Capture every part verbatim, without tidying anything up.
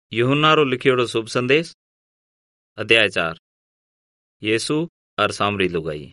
यूहन्ना रो लिखियोड़ो शुभ संदेश अध्याय चार। यीशु और सामरी लुगाई।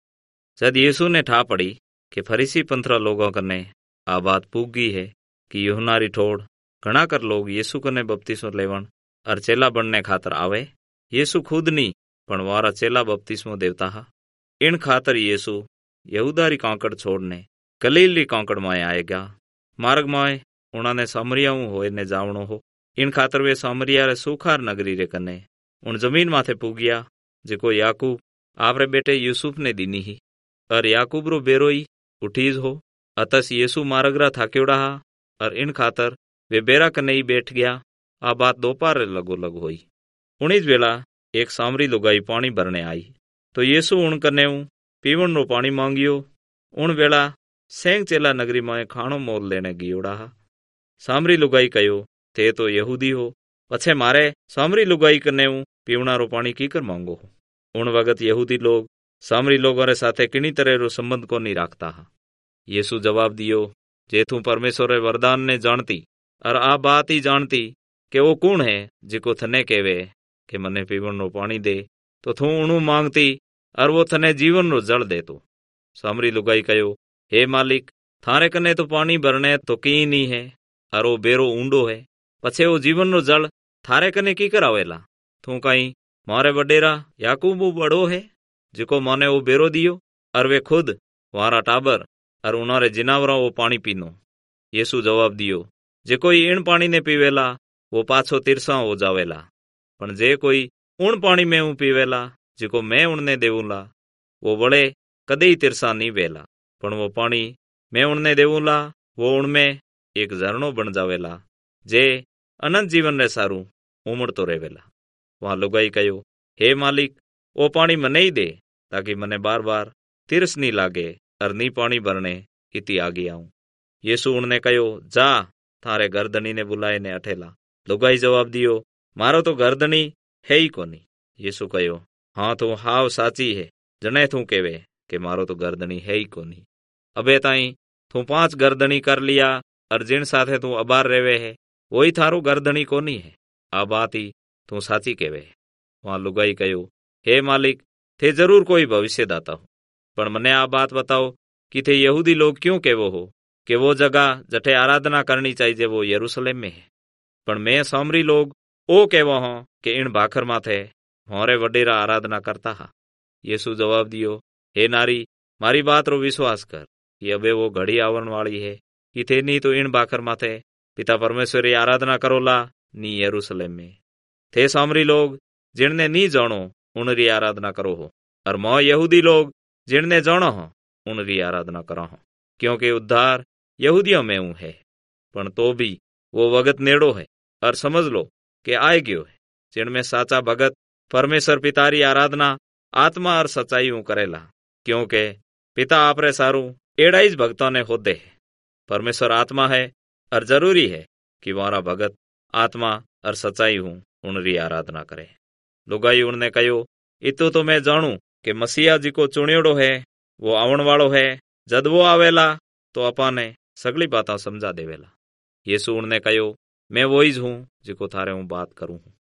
जद यीशु ने ठा पड़ी कि फरीसी पंथरा लोगों कने आ बात पूग गई है कि यूहन्ना री ठोड़ घणा कर लोग यीशु कने बपतिस्मो लेवण और चेला बनने खातर आवे। यीशु खुद नी पण वारा चेला बपतिस्मो देवता हा। इन खातर यीशु यहूदा री कांकड़ छोड़ने गलील री कांकड़ माए आएगा। मार्ग माए उन्होंने सामरियाऊ होए ने जावणो हो। इन खातर वे सामरिया रे सुखार नगरी रे कने उन जमीन माथे पुगिया जिको याकूब आपरे बेटे यूसुफ ने दीनी ही। और याकूब रो बेरोई उठीज हो। अतस यीशु मार्गरा थाक्योड़ा हा और इन खातर वे बेरा कने ही बैठ गया। आ बात दोपहर लगो लग हुई। उन्नीस बेला एक सामरी लुगाई पानी भरने आई तो यीशु उन कने पीवण रो पानी मांगियो। उन बेला सेंग चेला नगरी में खाणो मोल लेने गियोड़ा हा। सामरी लुगाई कहो थे तो यहूदी हो, पछे मारे सामरी लुगाई कने पीवना रो पानी कीकर मांगो हो। उन वगत यहूदी लोग सामरी लोगों रे साथे किनी तरह रो संबंध को नहीं राखता हा। यीशु जवाब दियो, जे तू परमेश्वर रे वरदान ने जानती और आ बात ही जानती कि वो कौन है जिको थने कहवे कि मने पीवण रो पानी दे, तो तू उणु मांगती और वो थने जीवन रो जल दे। तो सामरी लुगाई कहो, हे मालिक, थारे कने तो पानी भरने तो की नहीं है और वो बेरो ऊंडो है। पछे वो जीवन रो जल थारे कने की करावेला? तू कहीं मारे वडेरा याकूब बड़ो है जिको माने वो बेरो दियो और वे खुद वारा टाबर और उनारे जिनावरा वो पानी पीनो। यीशु जवाब दियो, जे कोई इन पानी ने पीवेला वो पाछो तिरसा हो जावेला, पण जे कोई उन पानी में ऊ पीवेला जिको मैं उनने देवूला वो बड़े कदे ही तिरसा नहीं वेला, पण वो पानी मैं उनने देवूला वो उनमें एक झरनो बन जावेला जे अनंत जीवन रे सारू उमड़तो रहेला। वहां लुगाई कहो, हे मालिक, वो पानी मने ही दे ताकि मने बार बार तिरस नहीं लागे और नी पानी भरने इति आगे आऊं। यीशु उनने कहो, जा थारे गर्दनी ने बुलाए ने अठेला। लुगाई जवाब दियो, मारो तो गर्दनी है ही कोनी। यीशु कहो, हाँ तू हाव साची है जने तू केवे कि मारो तो गर्दनी है ही कोनी। अबे ताई तू पांच गर्दनी कर लिया और जिन साथे तू अबार रेवे है वही थारो गर्दनी कोनी है। आ बात ही तू साची केवे। वहां लुगाई कहो, हे मालिक, थे जरूर कोई भविष्यदाता हो, पर मने आ बात बताओ कि थे यहूदी लोग क्यों केवो हो कि वो जगह जठे आराधना करनी चाहिए वो यरूशलेम में है, पर मैं सामरी लोग ओ केवो हो कि इन भाखर माथे होरे वडेरा आराधना करता हा। यीशु जवाब दियो, हे नारी, मारी बात रो विश्वास कर कि अबे वो घड़ी आवरण वाली है कि थे नी तो इन भाखर माथे पिता परमेश्वर की आराधना करोला नी यरूशलेम में। थे सामरी लोग जिनने नी जानो उनरी आराधना करो हो, और मो यहूदी लोग जिनने जानो हो उनरी आराधना करो हो, क्योंकि उद्धार यहूदियों में ऊ है। पण तो भी वो वगत नेड़ो है और समझ लो कि आए गयो है जिनमें साचा भगत परमेश्वर पिता री आराधना आत्मा और सच्चाई ऊ करेला, क्योंकि पिता आपरे सारू एड़ा ही भक्तों ने होदे है। परमेश्वर आत्मा है और जरूरी है कि वारा भगत आत्मा और सच्चाई हूं उनरी आराधना करे। लुगाई उनने कहो, इतो तो मैं जानू कि मसीहा जी को चुनियोड़ो है वो आवण वालो है। जद वो आवेला तो अपाने सगली बातें समझा देवेला। यीशु उनने कहो, मैं वो ही हूं जिको थारे हूं बात करूं हूं।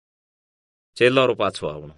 चेला रो पाछो आवणो।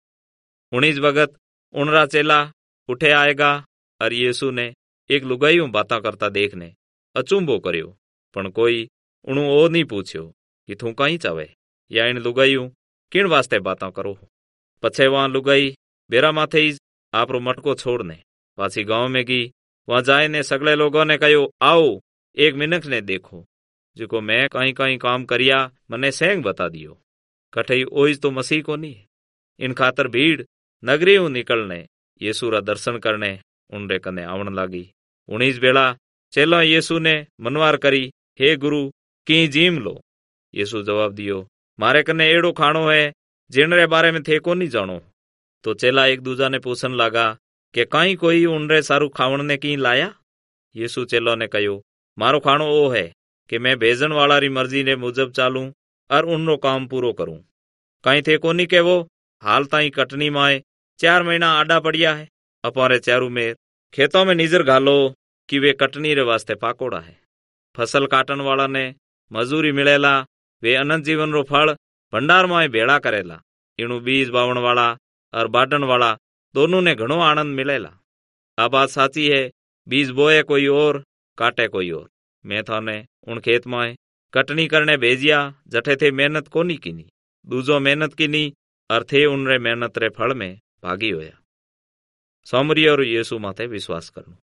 उन्नीस वगत उनरा चेला उठे आएगा और यीशु ने एक लुगाई हूं बातें करता देखने अचुंबो कर्यो, पण कोई उणु ओ नहीं पूछ्यो कि तू कहीं चावे या इन लुगाईऊ किन वास्ते बातां करो हो। पछे वहां लुगाई बेरा माथे ही आपरो मटको छोड़ने पाछी गांव में गई। वहां जाए ने सगले लोगों ने कहो, आओ एक मिनख ने देखो जिको मैं कहीं कहीं काम करिया मने सेंग बता दियो। कठई ओइज तो मसीह को नहीं। इन खातर भीड़ नगरी ऊ निकलने यीशु रा दर्शन करने उनरे कने आवण लागी। उन्नीस बेला चेला यीशु ने मनवार करी, हे गुरु, की जीम लो। यीशु जवाब दियो, मारे कने एड़ो खाणो है जिनरे बारे में थे को नहीं जानो। तो चेला एक दूजा ने पूछन लगा कि कहीं कोई उनरे सारू खावण ने की लाया। यीशु चेलो ने कहो, मारो खाणो ओ है कि मैं भेजन वाला री मर्जी ने मुजब चालूं और उनरो काम पूरो करूं। कहीं थे को नहीं केवो हाल ताई कटनी माए चार महीना आडा पड़िया है। अपारे चारू मेर खेतों में निजर घालो कि वे कटनी रे वास्ते पाकोड़ा है। फसल काटन वाला ने मजूरी मिलेला वे अनंत जीवन रो फल भंडार में भेड़ा करेला। इणु बीज बावण वाला और बाटन वाला दोनों ने घणो आनंद मिलेला। आ बात साची है, बीज बोए कोई और, काटे कोई और। मैं थाने उन खेत में कटनी करने भेजिया जठे थे मेहनत कोनी कीनी, दूजो मेहनत कीनी और थे उनरे मेहनत रे फल में भागी होया। सामरिया और यीशु माथे विश्वास करनु।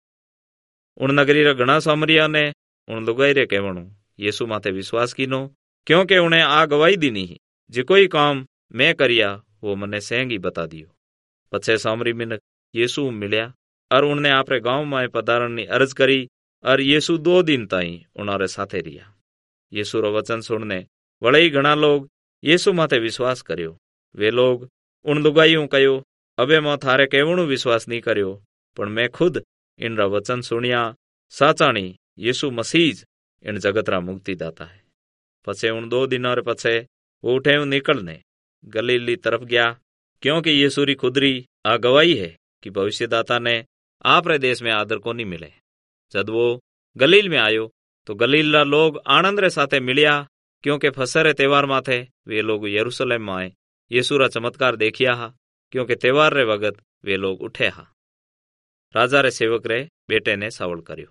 उन नगरी रे घणा सामरिया ने उन लुगाई रे कहवणु यीशु माथे विश्वास कीनो, क्योंकि उन्हें आ गवाही दीनी ही, जो कोई काम मैं करिया वो मने सेंगी बता दियो। पछे सामरी मिनक यीशु मिल्या और उनने आपरे गांव में पधारण की अर्ज करी और यीशु दो दिन ताई उनारे साथे रिया। यीशु रो वचन सुनने वळे ही घणा लोग यीशु माथे विश्वास कर्यो। वे लोग उन लुगाईयों कहो, अबे मैं थारे कहवणु विश्वास नहीं कर्यो, पण मैं खुद इनरा वचन सुनिया साचाणी यीशु मसीह इन जगत रा मुक्तिदाता है। पछे उन दो दिनों रे पछे वो उठे निकलने गलीली तरफ गया, क्योंकि यीशु री खुदरी आ गवाही है कि भविष्यदाता ने आप रे देश में आदर को नहीं मिले। जब वो गलील में आयो तो गलील रा लोग आनंद रे साथे मिलिया, क्योंकि फसह रे त्यौहार माथे वे लोग यरूशलेम में यीशु रा चमत्कार देखिया हा, क्योंकि त्यौहार रे वगत वे लोग उठे हा। राजा रे सेवक रे बेटे ने सावल कर्यो।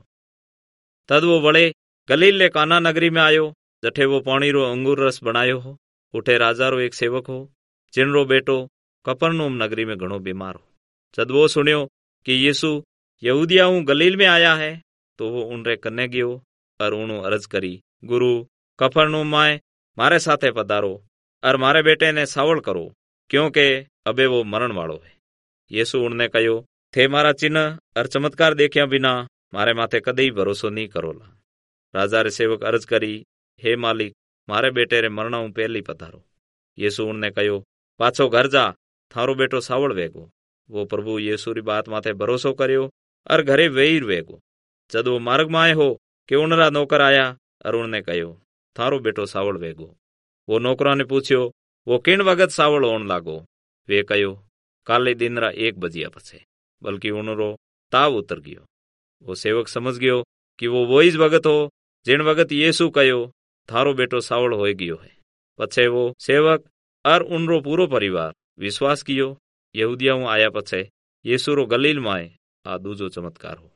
तद वो वळे गलील ले काना नगरी में आयो, जठे वो पाणी रो अंगूर रस बनायो हो। उठे राजा रो एक सेवक हो, जिनरो बेटो कफरनहूम नगरी में घणो बीमार हो। जद वो सुनियो कि यीशु यहूदिया हूँ गलील में आया है, तो वो उनरे कन्ने गयो और उनु अर्ज करी, गुरु कफरनहूम में मारे साथे पधारो और मारे बेटे ने सावल करो, क्योंकि अबे वो मरण वालो है। यीशु उनने कहो, थे मारा चिन्ह और चमत्कार देखिया बिना मारे माथे कदे भरोसो नहीं करोला। राजा रे सेवक अर्ज करी, हे मालिक, मारे बेटे रे मरणा हूँ पहली पधारो। यीशु उनने कहो, पाछो घर जा, थारो बेटो सावल वेगो। वो प्रभु यीशु री बात माथे भरोसो कर्यो और घरे वेही वेगो। जद वो मार्ग में आए हो कि उनरा नौकर आया और उनने कहो, थारो बेटो सावल वेगो। वो नौकरा ने पूछ्यो, वो किन वगत सावल होन लागो? वे कहो, काले दिन रा एक बजिया पछे, बल्कि उनरो ताव उतर गयो। वो सेवक समझ गयो कि वो वही वगत हो जिन वगत यीशु कहो, थारो बेटो सावल हो गयो है। पछे वो सेवक और उनरो पूरो परिवार विश्वास कियो। यहूदिया आया पछे यीशु रो गलील में आ दूजो चमत्कार हो।